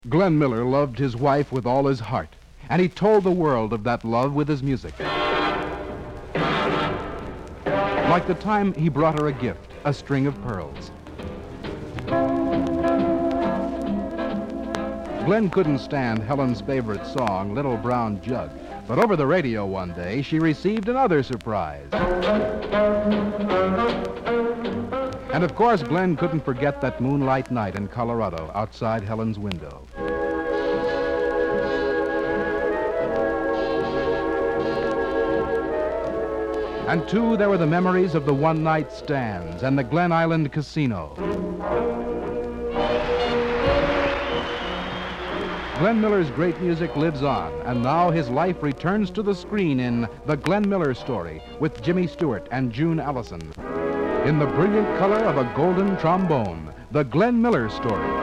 Glenn Miller loved his wife with all his heart, and he told the world of that love with his music. Like the time he brought her a gift, a string of pearls. Glenn couldn't stand Helen's favorite song, Little Brown Jug, but over the radio one day, she received another surprise. And of course, Glenn couldn't forget that moonlight night in Colorado outside Helen's window. And too, there were the memories of the one-night stands and the Glen Island Casino. Glenn Miller's great music lives on, and now his life returns to the screen in The Glenn Miller Story with Jimmy Stewart and June Allison. In the brilliant color of a golden trombone, The Glenn Miller Story.